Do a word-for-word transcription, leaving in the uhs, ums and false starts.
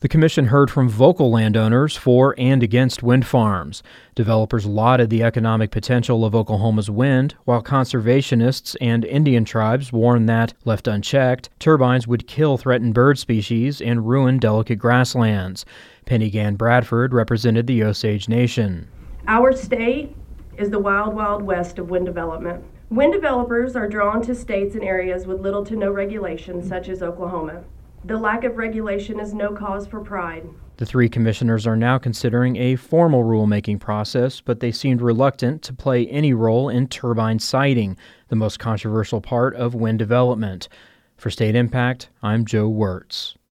The commission heard from vocal landowners for and against wind farms. Developers lauded the economic potential of Oklahoma's wind, while conservationists and Indian tribes warned that, left unchecked, turbines would kill threatened bird species and ruin delicate grasslands. Penny Gann Bradford represented the Osage Nation. Our state is the wild, wild west of wind development. Wind developers are drawn to states and areas with little to no regulation, such as Oklahoma. The lack of regulation is no cause for pride. The three commissioners are now considering a formal rulemaking process, but they seemed reluctant to play any role in turbine siting, the most controversial part of wind development. For State Impact, I'm Joe Wirtz.